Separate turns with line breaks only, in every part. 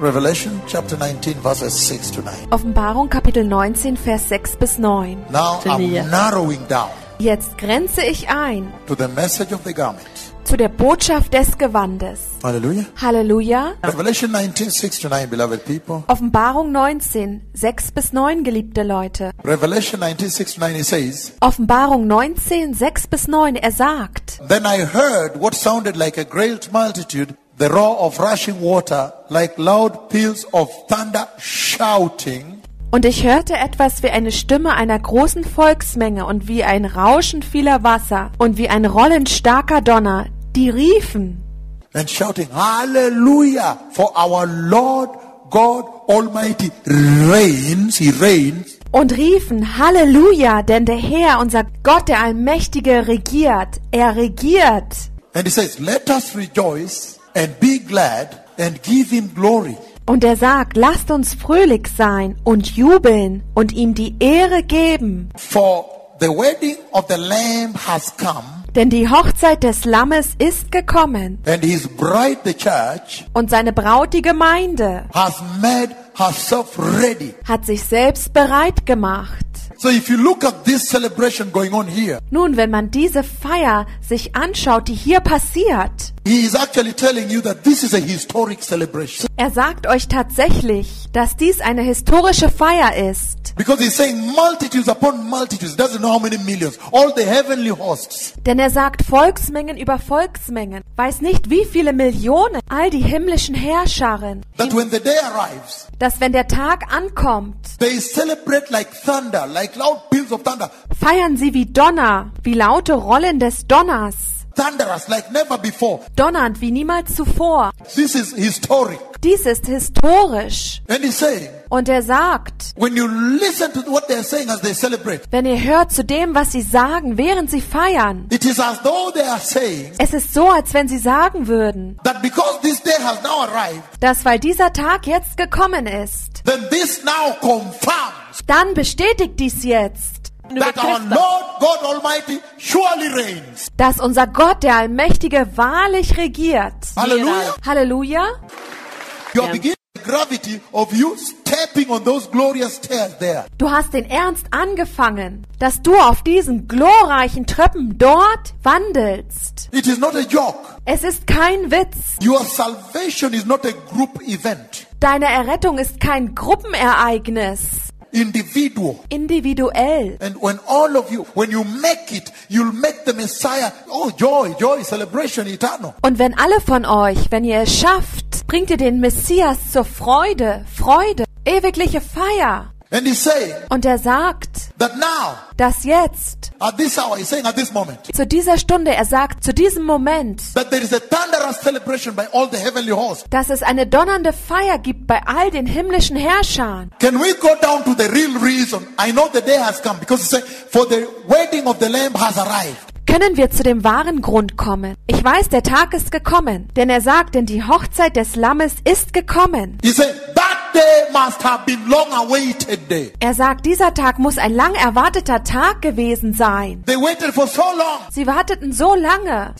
Revelation chapter 19 verses 6 to 9.
Offenbarung Kapitel 19, Vers 6 bis 9.
Now I'm narrowing down
Jetzt grenze ich ein
to the message of the garment.
zu der Botschaft des Gewandes.
Hallelujah.
Halleluja.
Revelation 19, 6 to 9, beloved people.
Offenbarung 19, 6 bis 9, geliebte Leute.
Revelation 19, 6 to 9, it says,
Offenbarung 19, 6 bis 9, er sagt:
Then I heard what sounded like a great multitude, the roar of rushing water, like loud peals of thunder shouting.
Und ich hörte etwas wie eine Stimme einer großen Volksmenge und wie ein Rauschen vieler Wasser und wie ein Rollen starker Donner, die riefen
And shouting, Hallelujah, for our Lord God Almighty reigns, He reigns.
und riefen: Halleluja, denn der Herr, unser Gott, der Allmächtige, regiert. Er regiert.
And He says, Let us rejoice and be glad and give Him glory.
Und er sagt: Lasst uns fröhlich sein und jubeln und ihm die Ehre geben.
For the wedding of the Lamb has come,
Denn die Hochzeit des Lammes ist gekommen
and His bride, the church,
und seine Braut, die Gemeinde,
has made herself ready.
hat sich selbst bereit gemacht.
So if you look at this celebration going on here,
Nun, wenn man diese Feier sich anschaut, die hier passiert,
He is actually telling you that this is a historic celebration.
er sagt euch tatsächlich, dass dies eine historische Feier ist.
Because He's saying multitudes upon multitudes, doesn't know how many millions, all the heavenly hosts.
Denn er sagt Volksmengen über Volksmengen, weiß nicht wie viele Millionen, all die himmlischen Herrscharen,
That when the day arrives,
dass wenn der Tag ankommt,
they celebrate like thunder, like loud peals of thunder.
feiern sie wie Donner, wie laute Rollen des Donners,
Thunderous like never before.
donnernd wie niemals zuvor.
This is historic.
Dies ist historisch.
And He's saying,
Und er sagt,
when you listen to what they're saying as they celebrate,
wenn ihr hört zu dem, was sie sagen, während sie feiern,
it is as though they are saying
es ist so, als wenn sie sagen würden,
that because this day has now arrived,
dass weil dieser Tag jetzt gekommen ist,
then this now confirms
dann bestätigt dies jetzt,
that our Lord God Almighty surely reigns.
dass unser Gott, der Allmächtige, wahrlich regiert.
Hallelujah.
Halleluja.
You are beginning the gravity of you stepping on those glorious stairs there.
Du hast den Ernst angefangen, dass du auf diesen glorreichen Treppen dort wandelst.
It is not a joke.
Es ist kein Witz.
Your salvation is not a group event.
Deine Errettung ist kein Gruppenereignis.
Individual.
Individuell.
And when all of you, when you make it, you'll make the Messiah, oh joy, joy, celebration, eternal.
Und wenn alle von euch, wenn ihr es schafft, bringt ihr den Messias zur Freude, Freude, ewigliche Feier.
And He's saying
Und er sagt,
that now,
dass jetzt,
at this hour, He's saying at this moment,
zu dieser Stunde, er sagt, zu diesem Moment,
that there is a thunderous celebration by all the heavenly hosts.
dass es eine donnernde Feier gibt bei all den himmlischen Herrschern.
Can we go down to the real reason? I know the day has come because He said, for the wedding of the Lamb has arrived.
Können wir zu dem wahren Grund kommen? Ich weiß, der Tag ist gekommen, denn er sagt, denn die Hochzeit des Lammes ist gekommen.
He said, that day must have been long awaited day.
Er sagt, dieser Tag muss ein lang erwarteter Tag gewesen sein.
They waited for so long,
Sie warteten so lange,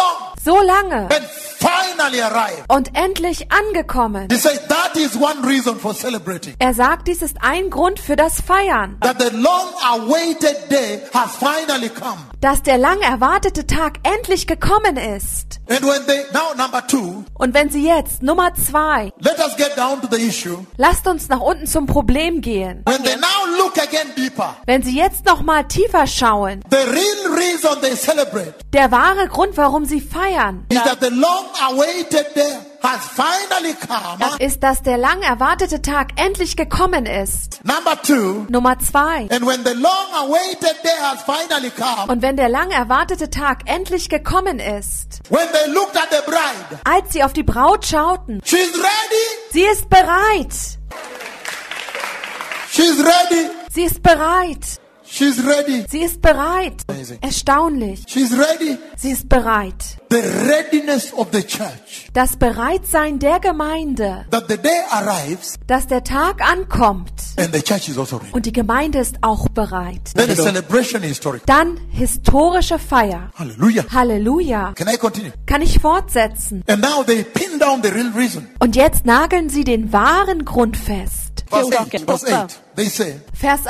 so long,
and
finally arrived.
und endlich angekommen.
He said, that is one reason for celebrating.
Er sagt, dies ist ein Grund für das Feiern,
That the long awaited day has finally come.
dass der lang erwartete Tag endlich gekommen ist.
And when they, now number 2,
Und wenn Sie jetzt, Nummer 2,
let us get down to the issue.
lasst uns nach unten zum Problem gehen.
When they now look again deeper,
Wenn Sie jetzt noch mal tiefer schauen,
the real reason they celebrate
der wahre Grund, warum Sie feiern,
is that the long awaited day has finally come.
ist, dass der lang erwartete Tag endlich gekommen ist.
Number 2,
Nummer 2.
and when the long awaited day has finally come,
Und wenn der lang erwartete Tag endlich gekommen ist,
when they looked at the bride,
als sie auf die Braut schauten,
she's ready.
sie ist bereit.
She's ready.
Sie ist bereit.
She's ready.
Sie ist bereit.
Amazing.
Erstaunlich.
She's ready.
Sie ist bereit.
The readiness of the church.
Das Bereitsein der Gemeinde,
That the day arrives
dass der Tag ankommt
and the church is also ready.
und die Gemeinde ist auch bereit.
Then a celebration historic.
Dann historische Feier.
Hallelujah.
Halleluja.
Can I continue?
Kann ich fortsetzen?
And now they pin down the real reason.
Und jetzt nageln sie den wahren Grund fest.
Verse 8. They say,
Vers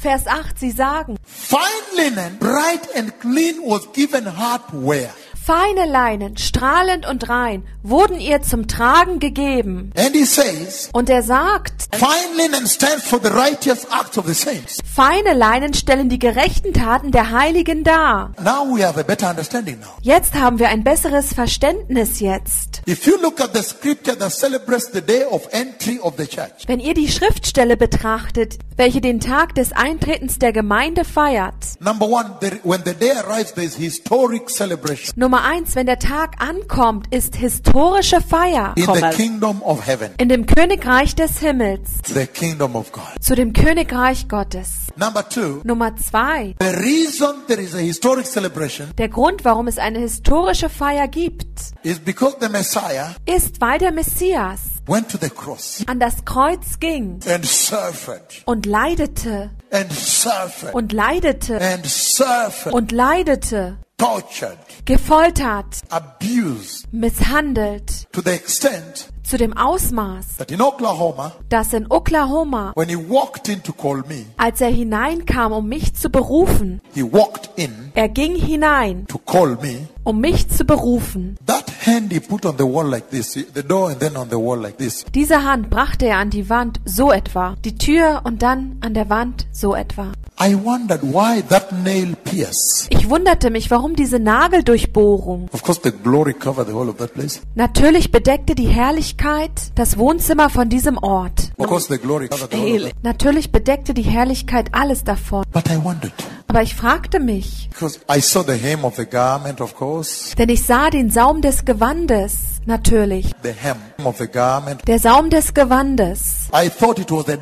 8, sie sagen,
fine linen, bright and clean was given her to wear.
feine Leinen, strahlend und rein, wurden ihr zum Tragen gegeben.
And he says,
Und er sagt,
fine linen stands for the righteous acts of the saints.
feine Leinen stellen die gerechten Taten der Heiligen dar.
Now we have a better understanding now.
Jetzt haben wir ein besseres Verständnis jetzt.
If you look at the scripture that celebrates the day of entry of the church,
Wenn ihr die Schriftstelle betrachtet, welche den Tag des Eintretens der Gemeinde feiert.
number one, when the day arrives, there is historic celebration
Nummer 1, wenn der Tag ankommt, ist historische Feier.
in the kingdom of heaven,
In dem Königreich des Himmels,
the kingdom of God.
zu dem Königreich Gottes.
Number two,
Nummer 2,
the reason there is a historic celebration
der Grund, warum es eine historische Feier gibt,
is because the Messiah
ist, weil der Messias
went to the cross
an das Kreuz ging
and suffered
und leidete
and suffered
und leidete
and suffered,
und leidete,
tortured,
gefoltert,
abused
misshandelt,
to the extent
zu dem Ausmaß,
that in Oklahoma,
dass in Oklahoma,
when he walked in to call me,
als er hineinkam, um mich zu berufen,
he walked in
er ging hinein,
to call me.
um mich zu berufen.
That hand he put on the wall like this, the door and then on the wall like this.
Diese Hand brachte er an die Wand, so etwa, die Tür und dann an der Wand, so etwa.
I wondered why that nail pierce.
Ich wunderte mich, warum diese Nageldurchbohrung.
Of course, the glory covered the whole of that place.
Natürlich bedeckte die Herrlichkeit das Wohnzimmer von diesem Ort.
Of course, the glory covered the whole of that.
Natürlich bedeckte die Herrlichkeit alles davon.
But I wondered,
Aber ich fragte mich,
because I saw the hem of the garment, of course,
denn ich sah den Saum des Gewandes, natürlich.
the hem of the garment.
Der Saum des Gewandes.
I thought it was the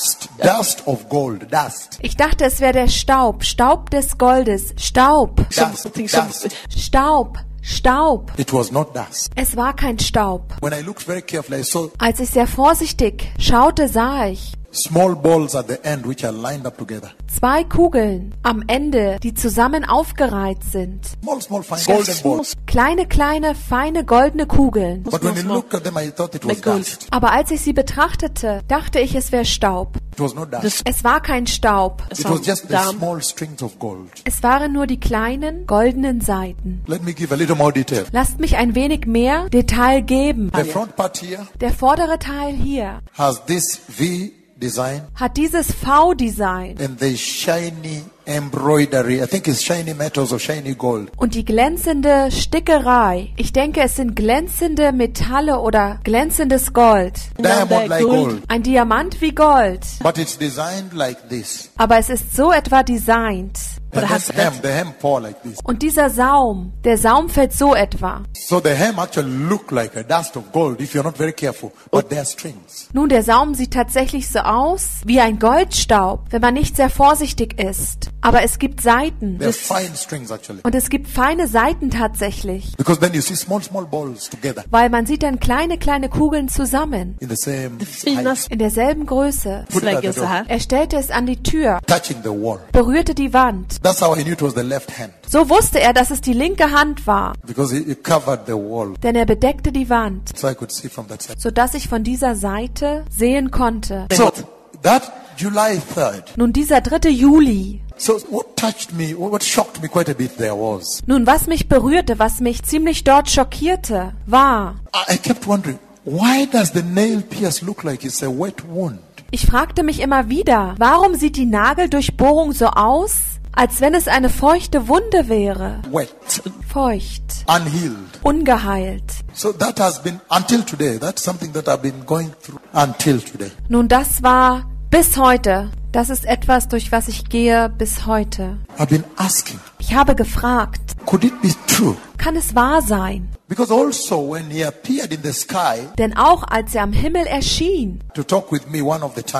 dust of gold, dust.
Ich dachte, es wäre der Staub, Staub des Goldes, Staub,
Dust.
Staub, Staub.
It was not dust.
Es war kein Staub.
When I looked very carefully, I saw
Als ich sehr vorsichtig schaute, sah ich
small balls at the end which are lined up together.
2 Kugeln am Ende, die zusammen aufgereiht sind.
Small, fine golden balls.
Kleine, feine, goldene Kugeln.
But when I looked at them, I thought it was dust.
Aber als ich sie betrachtete, dachte ich, es wäre Staub.
It was not dust.
Es war kein Staub.
It was just the small strings of gold.
Es waren nur die kleinen, goldenen Seiten.
Let me give a little more detail.
Lasst mich ein wenig mehr Detail geben.
The front part here
Der vordere Teil hier
has this V design
hat dieses V-Design
and the shiny embroidery. I think it's shiny metals or shiny gold.
und die glänzende Stickerei. Ich denke, es sind glänzende Metalle oder glänzendes Gold.
Diamond like gold.
Ein Diamant wie Gold.
But it's designed like this.
Aber es ist so etwa designt.
And the hem fall like this.
Und dieser Saum, der Saum fällt so etwa.
So the hem actually look like a dust of gold if you're not very careful. But they're strings.
Nun, der Saum sieht tatsächlich so aus wie ein Goldstaub, wenn man nicht sehr vorsichtig ist. Aber es gibt Saiten.
They're fine strings actually.
Und es gibt feine Saiten tatsächlich.
Because then you see small balls together
Weil man sieht dann kleine Kugeln zusammen.
in the same height.
In derselben Größe.
Put it at the door.
Er stellte es an die Tür,
Touching the wall.
berührte die Wand.
That's how I knew it was the left hand.
So wusste er, dass es die linke Hand war,
Because it covered the wall.
denn er bedeckte die Wand,
So I could see from that side.
sodass ich von dieser Seite sehen konnte.
So that July 3rd.
Nun, dieser 3. Juli.
So what touched me, what shocked me quite a bit there was,
Nun, was mich berührte, was mich ziemlich dort schockierte, war,
I kept wondering, why does the nail pierce look like it's a wet wound?
ich fragte mich immer wieder, warum sieht die Nageldurchbohrung so aus, als wenn es eine feuchte Wunde wäre?
Wet,
Feucht,
unhealed.
ungeheilt.
So that has been until today. That's something that I've been going through until today.
Nun, das war bis heute. Das ist etwas, durch was ich gehe bis heute.
I've been asking,
Ich habe gefragt,
could it be true?
kann es wahr sein?
Because also when he appeared in the sky
Denn auch als er am Himmel erschien,
to talk with me one of the times,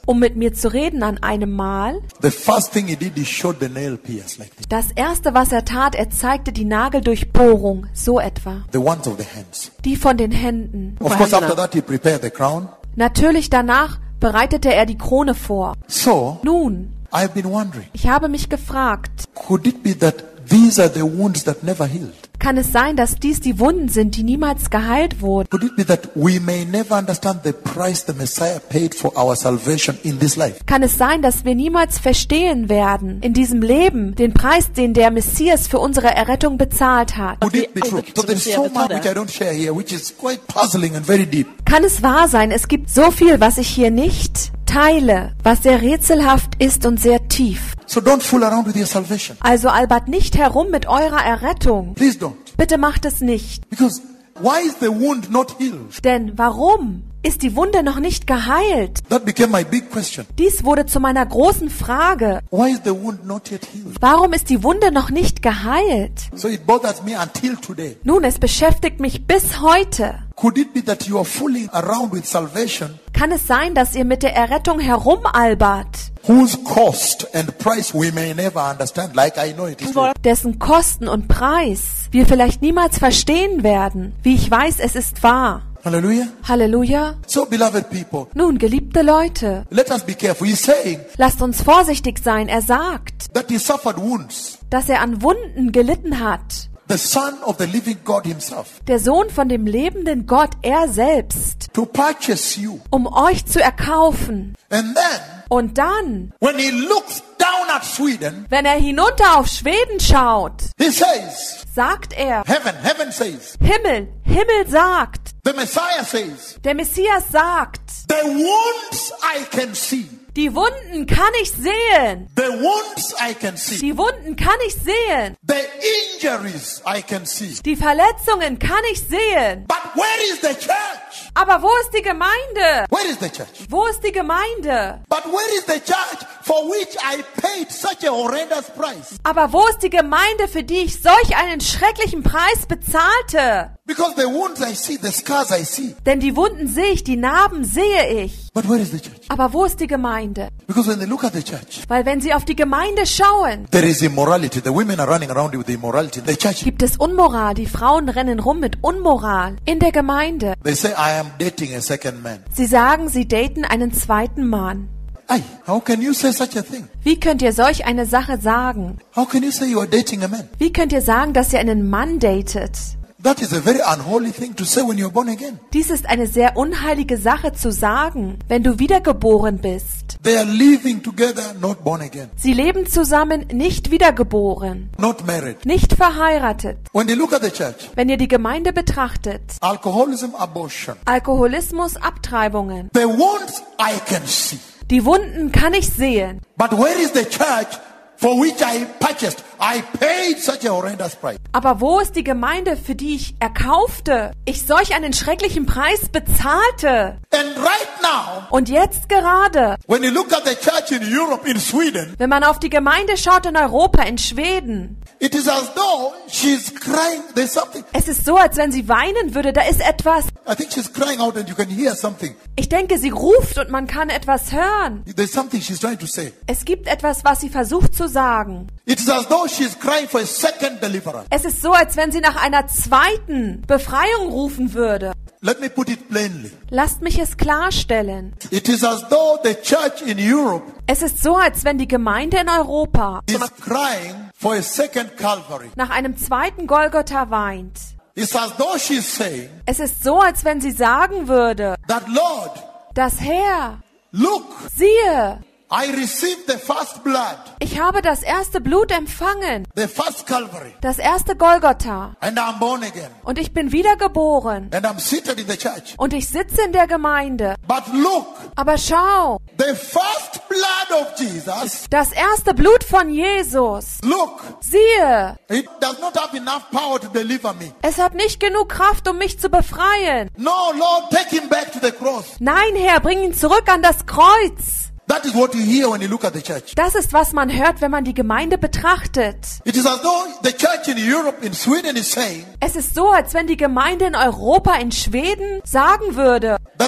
um mit mir zu reden an einem Mal.
the first thing he did, he showed the nail pierce like this.
Das erste, was er tat, er zeigte die Nageldurchbohrung, so etwa.
The ones of the hands.
Die von den Händen.
Of course, after that, he prepared the crown.
Natürlich danach bereitete er die Krone vor.
So,
Nun,
I've been wondering,
ich habe mich gefragt,
could it be that these are the wounds that never healed?
kann es sein, dass dies die Wunden sind, die niemals geheilt wurden?
Could it be that we may never understand the price the Messiah paid for our salvation in this life?
Kann es sein, dass wir niemals verstehen werden, in diesem Leben, den Preis, den der Messias für unsere Errettung bezahlt hat?
Could it be true? So there's so much which I don't share here, which is quite puzzling and very deep.
Kann es wahr sein, es gibt so viel, was ich hier nicht teile, was sehr rätselhaft ist und sehr tief.
So don't fool around with your salvation.
Also albert nicht herum mit eurer Errettung.
Please don't.
Bitte macht es nicht.
Because why is the wound not healed?
Denn warum ist die Wunde noch nicht geheilt?
That became my big question.
Dies wurde zu meiner großen Frage.
Why is the wound not yet healed?
Warum ist die Wunde noch nicht geheilt?
So it bothers me until today.
Nun, es beschäftigt mich bis heute.
Could it be that you are fooling around with salvation
Kann es sein, dass ihr mit der Errettung herumalbert,
whose cost and price we may never understand, like I know it is true?
dessen Kosten und Preis wir vielleicht niemals verstehen werden, wie ich weiß, es ist wahr?
Hallelujah.
Halleluja.
So, beloved people,
Nun, geliebte Leute,
let us be careful. He's saying
lasst uns vorsichtig sein. Er sagt,
that he suffered wounds.
dass er an Wunden gelitten hat.
The Son of the living God himself,
Der Sohn von dem lebenden Gott, er selbst,
to purchase you.
um euch zu erkaufen.
And then,
Und dann,
when he looks down at Sweden,
wenn er hinunter auf Schweden schaut,
he says,
sagt er,
heaven says,
Himmel sagt,
the Messiah says,
der Messias sagt,
the wounds I can see.
die Wunden kann ich sehen.
The wounds I can see.
Die Wunden kann ich sehen.
The injuries I can see.
Die Verletzungen kann ich sehen.
But where is the church?
Aber wo ist die Gemeinde?
Where is the church?
Wo ist die Gemeinde?
But where is the church for which I paid such a horrendous price?
Aber wo ist die Gemeinde, für die ich solch einen schrecklichen Preis bezahlte?
Because the wounds I see, the scars I see.
Denn die Wunden sehe ich, die Narben sehe ich.
But where is the church?
Aber wo ist die Gemeinde?
Because when they look at the church,
Weil wenn sie auf die Gemeinde schauen,
there is immorality. The women are running around with immorality. The church,
gibt es Unmoral. Die Frauen rennen rum mit Unmoral in der Gemeinde.
they say, I am dating a second man.
Sie sagen, sie daten einen zweiten Mann.
Aye, how can you say such a thing?
Wie könnt ihr solch eine Sache sagen?
How can you say you are dating a man?
Wie könnt ihr sagen, dass ihr einen Mann datet?
That is a very unholy thing to say when you're born again.
Dies ist eine sehr unheilige Sache zu sagen, wenn du wiedergeboren bist.
They are living together, not born again,
Sie leben zusammen, nicht wiedergeboren,
not married.
nicht verheiratet.
When they look at the church,
Wenn ihr die Gemeinde betrachtet,
alcoholism, abortion,
Alkoholismus, Abtreibungen,
the wounds I can see.
die Wunden kann ich sehen.
But where is the church for which I purchased? I paid such a horrendous price.
Aber wo ist die Gemeinde, für die ich erkaufte, ich solch einen schrecklichen Preis bezahlte?
And right now,
Und jetzt gerade,
when you look at the church in Europe, in Sweden,
wenn man auf die Gemeinde schaut in Europa, in Schweden,
it is as though she's crying. There's something.
es ist so, als wenn sie weinen würde. Da ist etwas.
I think she's crying out and you can hear something.
Ich denke, sie ruft und man kann etwas hören.
There's something she's trying to say.
Es gibt etwas, was sie versucht zu sagen.
It is as though she's crying for a second deliverance.
Es ist so, als wenn sie nach einer zweiten Befreiung rufen würde.
Let me put it plainly.
Lasst mich es klarstellen.
It is as though the church in Europe
Es ist so, als wenn die Gemeinde in Europa
is crying for a second Calvary.
nach einem zweiten Golgotha weint.
It's as though she's saying
Es ist so, als wenn sie sagen würde,
that, Lord,
dass Herr,
look,
siehe,
I received the first blood,
ich habe das erste Blut empfangen,
the first Calvary,
das erste Golgotha,
and I'm born again,
und ich bin wiedergeboren,
and I'm seated in the church.
und ich sitze in der Gemeinde.
But look,
Aber schau,
the first blood of Jesus,
das erste Blut von Jesus,
look,
siehe,
it does not have enough power to deliver me.
es hat nicht genug Kraft, um mich zu befreien.
No, Lord, take him back to the cross.
Nein, Herr, bring ihn zurück an das Kreuz.
That is what you hear when you look at the church.
Das ist, was man hört, wenn man die Gemeinde betrachtet.
It is as though the church in Europe, in Sweden, is saying
Es ist so, als wenn die Gemeinde in Europa, in Schweden, sagen würde,
that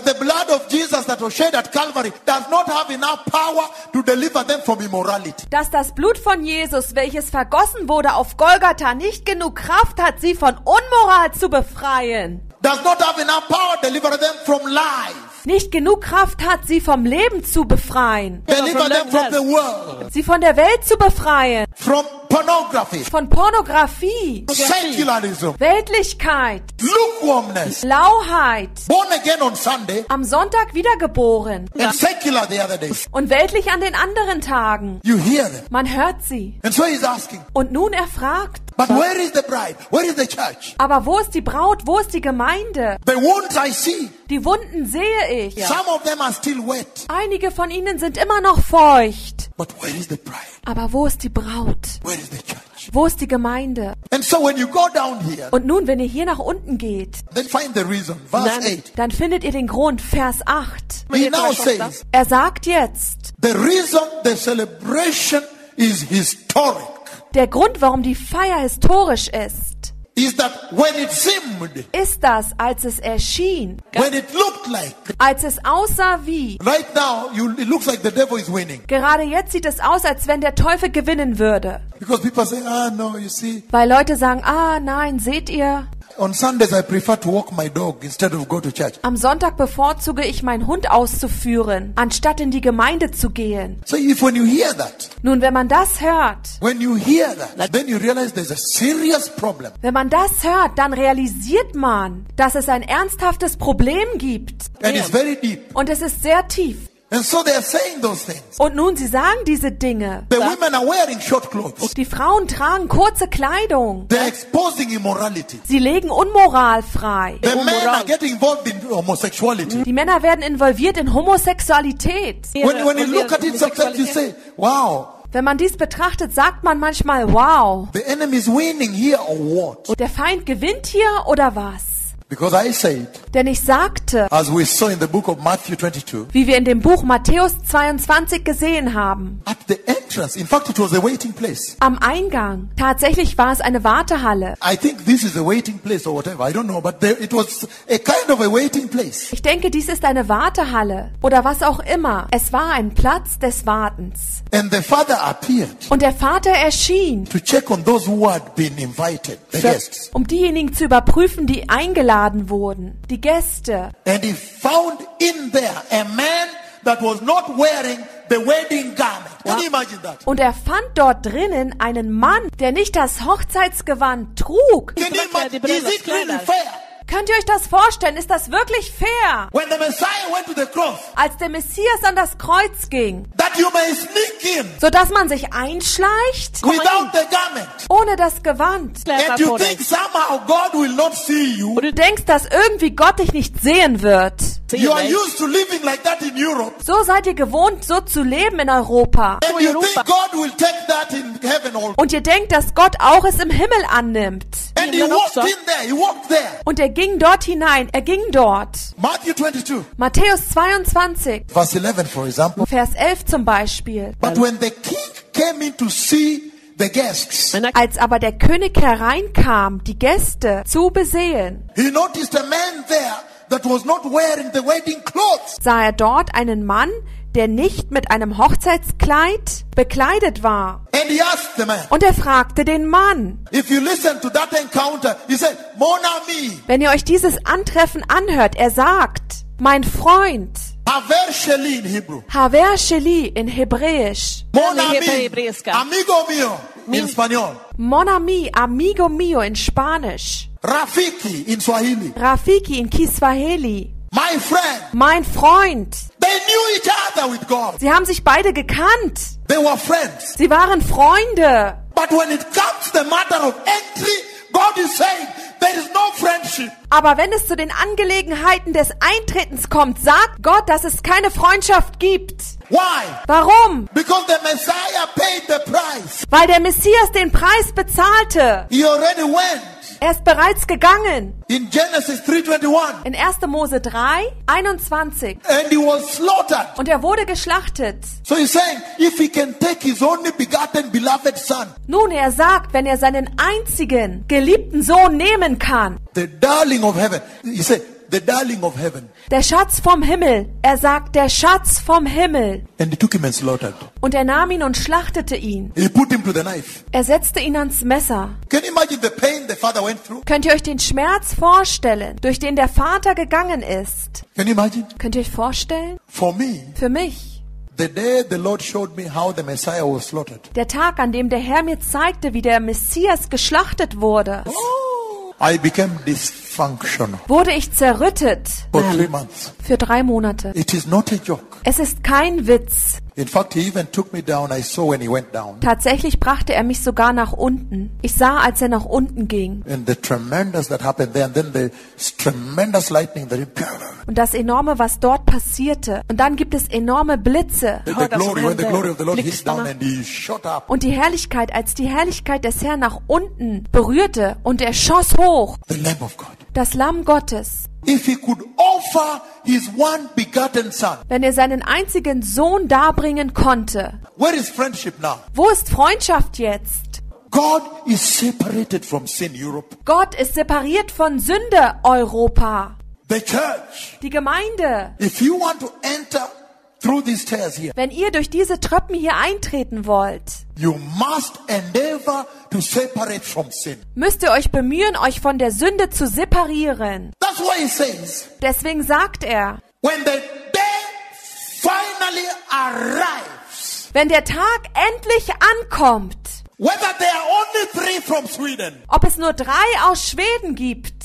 the blood of Jesus that was shed at Calvary does not have enough power to deliver them from immorality.
Dass das Blut von Jesus, welches vergossen wurde auf Golgatha, nicht genug Kraft hat, sie von Unmoral zu befreien.
Does not have enough power to deliver them from life.
Nicht genug Kraft hat, sie vom Leben zu befreien.
Deliver them from the world.
Sie von der Welt zu befreien.
From pornography.
Von Pornografie.
Secularism.
Weltlichkeit.
Lukewarmness.
Lauheit.
Born again on Sunday
Am Sonntag wiedergeboren.
and secular the other day.
Und weltlich an den anderen Tagen.
You hear them.
Man hört sie.
And so he's asking,
Und nun er fragt,
but where is the bride? Where is the church?
aber wo ist die Braut, wo ist die Gemeinde?
The wounds I see,
Die Wunden sehe ich.
some of them are still wet.
Einige von ihnen sind immer noch feucht.
But where is the bride?
Aber wo ist die Braut?
Where is the church?
Wo ist die Gemeinde?
And so when you go down here,
Und nun, wenn ihr hier nach unten geht,
then find the reason. Verse 8.
dann findet ihr den Grund, Vers 8.
He now says,
Er sagt jetzt,
the reason the celebration is historic
der Grund, warum die Feier historisch
is that when it seemed,
ist das, als es erschien,
when it looked like,
als es aussah wie.
right now it looks like the devil is winning.
Gerade jetzt sieht es aus, als wenn der Teufel gewinnen würde.
Because people say, no, you see,
Weil Leute sagen, nein, seht ihr,
on Sundays I prefer to walk my dog instead of go to church.
am Sonntag bevorzuge ich, meinen Hund auszuführen, anstatt in die Gemeinde zu gehen.
So if when you hear that,
Nun, wenn man das hört,
then you realize there's a serious problem.
wenn man das hört, dann realisiert man, dass es ein ernsthaftes Problem gibt.
And it's very deep.
Und es ist sehr tief.
And so they are saying those things.
Und nun, sie sagen diese Dinge.
The women are wearing short clothes.
Die Frauen tragen kurze Kleidung.
They're exposing immorality.
Sie legen Unmoral frei.
The men are getting involved in homosexuality.
Die Männer werden involviert in Homosexualität.
When you look at it, sometimes you say, wow,
Wenn man dies betrachtet, sagt man manchmal, wow,
the enemy is winning here or what?
der Feind gewinnt hier oder was?
Because I said,
Denn ich sagte,
as we saw in the book of Matthew 22,
wie wir in dem Buch Matthäus 22 gesehen haben,
at the entrance, in fact it was a waiting place.
am Eingang, tatsächlich war es eine Wartehalle.
I think this is a waiting place or whatever, I don't know, but it was a kind of a waiting place.
Ich denke, dies ist eine Wartehalle oder was auch immer. Es war ein Platz des Wartens.
And the father appeared
Und der Vater erschien,
to check on those who had been invited, the guests.
um diejenigen zu überprüfen, die eingeladen wurden, die Gäste.
And he found in there a man that was not wearing the wedding garment. Can you imagine that?
Und er fand dort drinnen einen Mann, der nicht das Hochzeitsgewand trug.
Can you imagine? Is it really fair?
Könnt ihr euch das vorstellen? Ist das wirklich fair?
When the Messiah went to the cross,
Als der Messias an das Kreuz ging,
that you may sneak in
sodass man sich einschleicht,
without the garment.
ohne das Gewand.
And you think somehow God will not see you.
Und du denkst, dass irgendwie Gott dich nicht sehen wird.
You are used to living like that in Europe.
So seid ihr gewohnt, so zu leben in Europa.
And you think God will take that in heaven also.
Und ihr denkt, dass Gott auch es im Himmel annimmt.
And he walked in there. He walked there.
Und er ging dort hinein, er ging dort.
Matthew 22,
Matthäus 22,
verse 11, for example.
Vers 11 zum Beispiel.
But when the king came in to see the guests,
Als aber der König hereinkam, die Gäste zu besehen,
he noticed a man there that was not wearing the wedding clothes.
sah er dort einen Mann, der nicht mit einem Hochzeitskleid bekleidet war.
And he asked the man,
Und er fragte den Mann.
if you listen to that encounter, he said, Mon ami,
Wenn ihr euch dieses Antreffen anhört, er sagt, mein Freund,
haver sheli in Hebrew.
Haver Sheli in Hebräisch,
Mon ami,
hebreiska.
amigo mio in Spanish.
Mon ami, amigo mio in Spanisch,
Rafiki in Swahili.
Rafiki in Kiswahili,
My friend.
mein Freund.
They knew each other with God.
Sie haben sich beide gekannt.
They were friends.
Sie waren Freunde.
But when it comes to the matter of entry, God is saying there is no friendship.
Aber wenn es zu den Angelegenheiten des Eintretens kommt, sagt Gott, dass es keine Freundschaft gibt.
Why?
Warum?
Because the Messiah paid the price.
Weil der Messias den Preis bezahlte.
He already went.
Er ist bereits gegangen.
In Genesis 3:21.
In 1. Mose 3, 21.
And he was slaughtered.
Und er wurde geschlachtet.
So he's saying, if he can take his only begotten beloved son,
Nun, er sagt, wenn er seinen einzigen, geliebten Sohn nehmen kann,
the darling of heaven, he said, the darling of heaven.
Der Schatz vom Himmel. Er sagt, der Schatz vom Himmel.
And he took him and slaughtered.
Und er nahm ihn und schlachtete ihn.
He put him to the knife.
Er setzte ihn ans Messer.
Can you imagine the pain the father went through?
Könnt ihr euch den Schmerz vorstellen, durch den der Vater gegangen ist?
Can you imagine?
Könnt ihr euch vorstellen?
For me,
Für mich.
the day the Lord showed me how the Messiah was slaughtered,
Der Tag, an dem der Herr mir zeigte, wie der Messias geschlachtet wurde,
I became dysfunctional
wurde ich zerrüttet
for 3 months.
für 3 Monate.
It is not a joke.
Es ist kein Witz.
In fact, he even took me down. I saw when he went down.
Tatsächlich brachte er mich sogar nach unten. Ich sah, als er nach unten ging.
And the tremendous that happened there, and then the tremendous lightning that
Und das Enorme, was dort passierte. Und dann gibt es enorme Blitze.
the glory, when the glory of the Lord hit down and he shot up.
Und die Herrlichkeit, als die Herrlichkeit des Herrn nach unten berührte und er schoss hoch.
The Lamb of God.
Das Lamm Gottes.
If he could offer his one begotten son,
Wenn er seinen einzigen Sohn darbringen konnte.
where is friendship now?
Wo ist Freundschaft jetzt?
God is separated from sin, Europe.
Gott ist separiert von Sünde, Europa.
The church.
Die Gemeinde.
If you want to enter through these stairs here,
Wenn ihr durch diese Treppen hier eintreten wollt,
you must endeavor to separate from sin.
müsst ihr euch bemühen, euch von der Sünde zu separieren.
That's why he says,
Deswegen sagt er,
when the day finally arrives,
wenn der Tag endlich ankommt,
whether there are only 3 from Sweden,
ob es nur 3 aus Schweden gibt,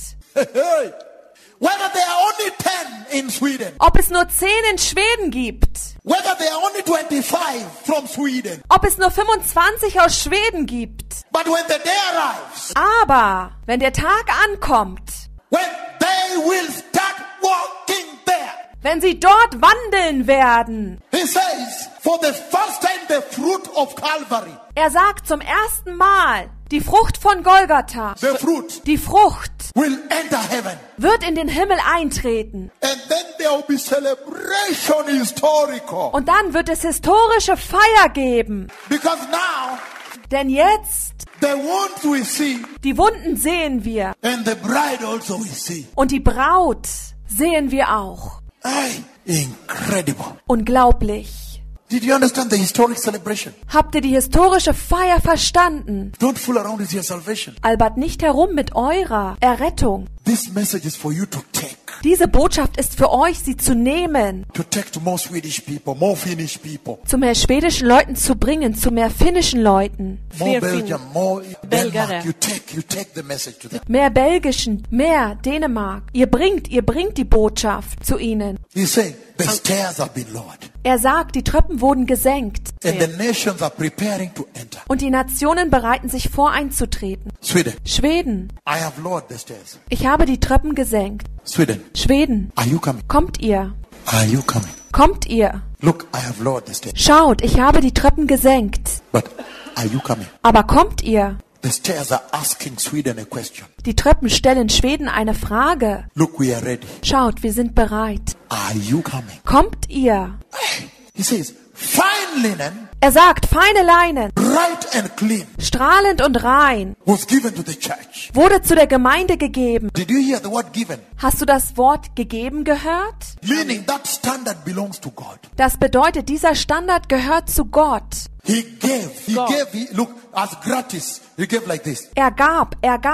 whether there are only 10 in Sweden,
ob es nur 10 in Schweden gibt,
whether there are only 25 from Sweden,
ob es nur 25 aus Schweden gibt.
but when the day arrives,
Aber wenn der Tag ankommt,
when they will start walking there,
wenn sie dort wandeln werden,
he says, for the first time the fruit of Calvary,
er sagt zum ersten Mal, die Frucht von Golgatha,
the fruit
die Frucht
will enter heaven.
wird in den Himmel eintreten.
And then there will be celebration historical.
Und dann wird es historische Feier geben.
Because now
Denn jetzt,
the wounds we see
die Wunden sehen wir.
and the bride also we see.
Und die Braut sehen wir auch.
Aye, incredible.
Unglaublich.
Did you understand the historic celebration?
Habt ihr die historische Feier verstanden?
Don't fool around with your salvation.
Albert nicht herum mit eurer Errettung.
This message is for you to take.
Diese Botschaft ist für euch, sie zu nehmen,
To take to more Swedish people, more Finnish people,
zu mehr schwedischen Leuten zu bringen, zu mehr finnischen Leuten,
more
Fler
Belgium, more
Belgare.
Denmark. You take the message to them.
mehr belgischen, mehr Dänemark. Ihr bringt die Botschaft zu ihnen.
He's saying the stairs have been lowered.
Er sagt, die Treppen wurden gesenkt
And the nations are preparing to enter.
und die Nationen bereiten sich vor einzutreten.
Sweden,
Schweden,
I have lowered the stairs.
ich habe die Treppen gesenkt.
Sweden,
Schweden,
are you coming?
kommt ihr?
Are you coming?
Kommt ihr?
Look, I have lowered the stairs.
Schaut, ich habe die Treppen gesenkt.
But are you coming?
Aber kommt ihr?
The stairs are asking Sweden a question.
Die Treppen stellen Schweden eine Frage.
Look, we are ready.
Schaut, wir sind bereit.
Are you coming?
Kommt ihr?
He says, fine linen,
Er sagt, feine Leinen,
bright and clean,
strahlend und rein,
was given to the church.
wurde zu der Gemeinde gegeben.
Did you hear the word given?
Hast du das Wort gegeben gehört?
Meaning that standard belongs to God.
Das bedeutet, dieser Standard gehört zu Gott.
He gave, look, as gratis. He gave like this.
Er gab.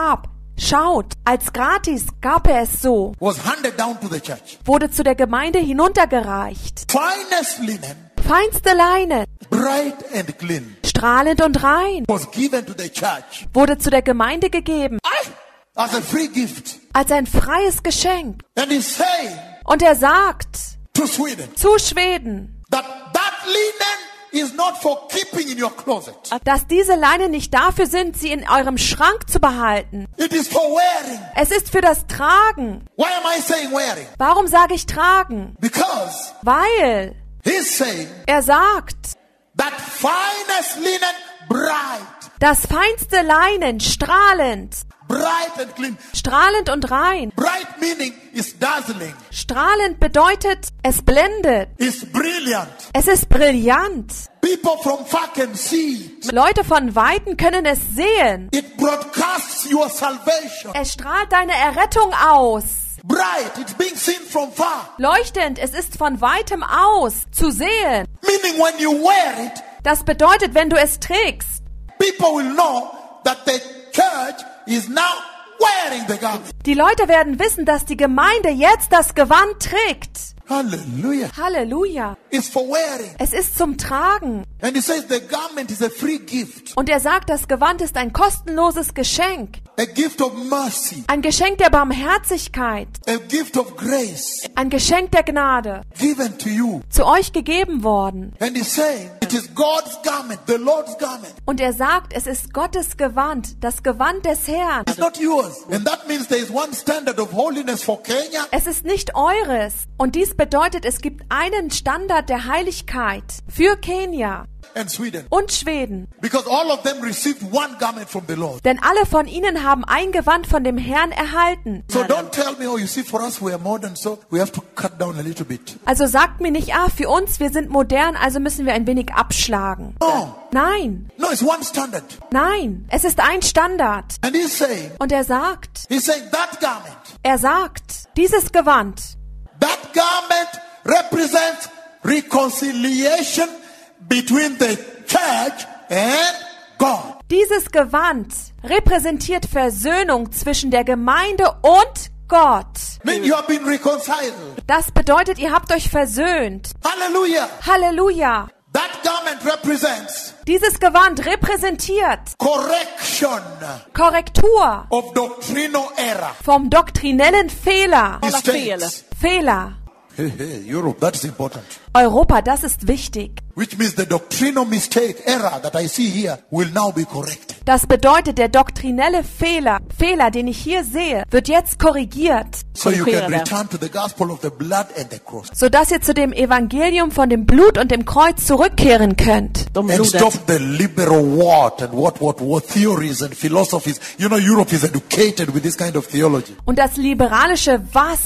Schaut, als gratis gab er es so,
Was handed down to the church.
wurde zu der Gemeinde hinuntergereicht.
Finest linen,
Feinste Leinen,
bright and clean,
strahlend und rein,
was given to the church
wurde zu der Gemeinde gegeben,
as a free gift.
als ein freies Geschenk.
And he's saying
Und er sagt
to Sweden
zu Schweden,
that linen is not for keeping in your closet.
dass diese Leinen nicht dafür sind, sie in eurem Schrank zu behalten.
It is for wearing.
Es ist für das Tragen.
Why am I saying wearing?
Warum sage ich tragen?
Because
Weil
he's saying
er sagt,
that finest linen, bright,
das feinste Leinen, strahlend,
bright and clean.
strahlend und rein.
Bright meaning is dazzling,
Strahlend bedeutet, es blendet.
is brilliant.
Es ist brillant.
People from far can see it.
Leute von Weitem können es sehen.
It broadcasts your salvation.
Es strahlt deine Errettung aus.
bright, it's being seen from far.
Leuchtend, es ist von weitem aus zu sehen.
Meaning when you wear it,
Das bedeutet, wenn du es trägst,
people will know that the church is now wearing the garment.
die Leute werden wissen, dass die Gemeinde jetzt das Gewand trägt.
Hallelujah.
Halleluja.
It's for wearing.
Es ist zum Tragen.
And he says the garment is a free gift.
Und er sagt, das Gewand ist ein kostenloses Geschenk.
A gift of mercy.
Ein Geschenk der Barmherzigkeit.
A gift of grace
Ein Geschenk der Gnade.
given to you.
Zu euch gegeben worden.
And he's saying it is God's garment, the Lord's garment.
Und er sagt, es ist Gottes Gewand, das Gewand des Herrn.
It's not yours. And that means there is one standard of holiness for Kenya.
Es ist nicht eures. Und dies bedeutet, es gibt einen Standard der Heiligkeit für Kenia
And Sweden.
und Schweden.
Because all of them received one garment from the Lord.
Denn alle von ihnen haben ein Gewand von dem Herrn erhalten.
So don't tell me, oh, you see, for us we are modern, so we have to cut down a little bit.
Also sagt mir nicht, für uns, wir sind modern, also müssen wir ein wenig abschlagen.
No.
Nein,
No, it's one standard.
nein, es ist ein Standard.
And he's saying
Und
that garment,
er sagt, dieses Gewand,
that garment represents reconciliation between the church and God.
dieses Gewand repräsentiert Versöhnung zwischen der Gemeinde und Gott.
I mean, you have been reconciled.
Das bedeutet, ihr habt euch versöhnt.
Hallelujah.
Halleluja.
That garment represents
Dieses Gewand repräsentiert
correction
Korrektur
of doctrinal error.
vom doktrinellen Fehler.
Mistakes.
Fehler.
Hey, Europe, that is important.
Europa, das ist wichtig.
Which means the doctrinal mistake, error that I see here will now be corrected.
Das bedeutet, der doktrinelle Fehler, den ich hier sehe, wird jetzt korrigiert,
So you can return to the gospel of the blood and the cross.
sodass ihr zu dem Evangelium von dem Blut und dem Kreuz zurückkehren könnt.
And stop the liberal what and what theories and philosophies. You know, Europe is educated with this kind of theology.
Und das liberalische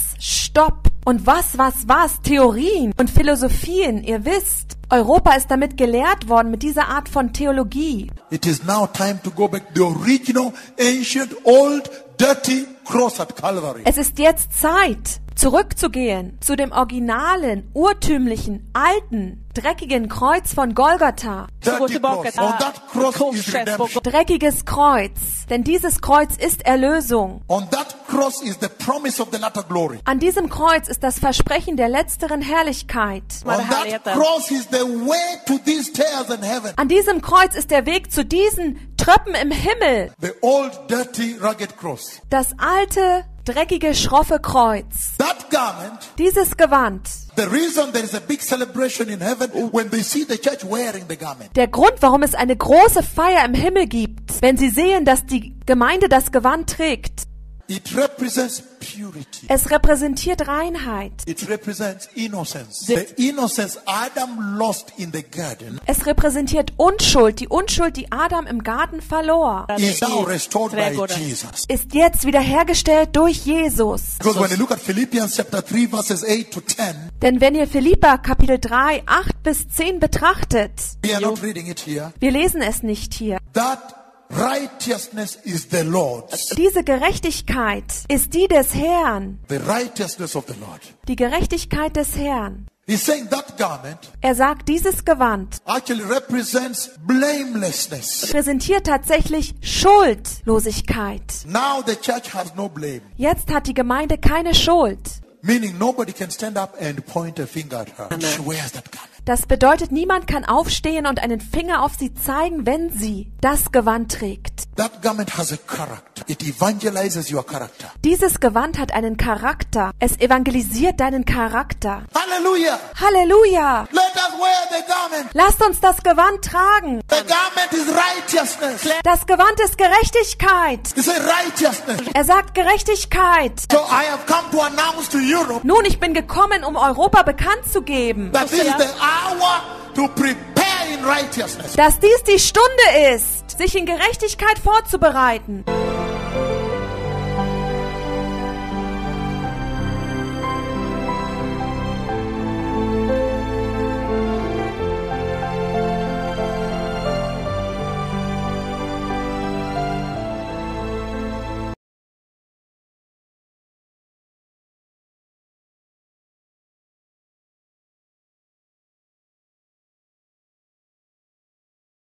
Stopp und was, Theorien und Philosophien, ihr wisst. Europa ist damit gelehrt worden, mit dieser Art von Theologie.
It is now time to go back to the original, ancient, old, dirty cross at Calvary.
Es ist jetzt Zeit, zurückzugehen zu dem originalen, urtümlichen, alten, dreckigen Kreuz von Golgatha.
Dirty cross. On that cross is redemption.
Dreckiges Kreuz, denn dieses Kreuz ist Erlösung.
On that cross is the promise of the latter glory.
An diesem Kreuz ist das Versprechen der letzteren Herrlichkeit.
On that cross is the way to these stairs in heaven.
An diesem Kreuz ist der Weg zu diesen Treppen im Himmel.
The old, dirty, rugged cross.
Das alte, dreckige, schroffe Kreuz.
That garment,
Dieses Gewand.
the reason there is a big celebration in heaven when they see the church wearing the garment.
Der Grund, warum es eine große Feier im Himmel gibt, wenn sie sehen, dass die Gemeinde das Gewand trägt.
It represents purity.
Es repräsentiert Reinheit.
It represents innocence. The innocence Adam lost in the garden
Es repräsentiert Unschuld, die Adam im Garten verlor,
is now restored by Jesus.
ist jetzt wiederhergestellt durch Jesus.
Because when you look at Philippians chapter 3 verses 8 to 10,
Denn wenn ihr Philipper Kapitel 3, 8 bis 10 betrachtet,
we are not reading it here,
wir lesen es nicht hier,
that righteousness is the Lord's.
diese Gerechtigkeit ist die des Herrn,
The righteousness of the Lord.
die Gerechtigkeit des Herrn.
He's saying that garment
Er sagt, dieses Gewand
actually represents blamelessness.
präsentiert tatsächlich Schuldlosigkeit.
Now the church has no blame.
Jetzt hat die Gemeinde keine Schuld.
Meaning nobody can stand up and point a finger at her. She wears that garment.
Das bedeutet, niemand kann aufstehen und einen Finger auf sie zeigen, wenn sie das Gewand trägt.
That garment has a character. It evangelizes your character.
Dieses Gewand hat einen Charakter. Es evangelisiert deinen Charakter.
Hallelujah.
Halleluja!
Let us wear the garment.
Lasst uns das Gewand tragen.
The garment is righteousness.
Das Gewand ist Gerechtigkeit.
He said righteousness.
Er sagt Gerechtigkeit.
So I have come to announce to Europe
Nun, ich bin gekommen, um Europa bekannt zu geben,
that this is the hour to prepare in righteousness.
dass dies die Stunde ist, sich in Gerechtigkeit vorzubereiten.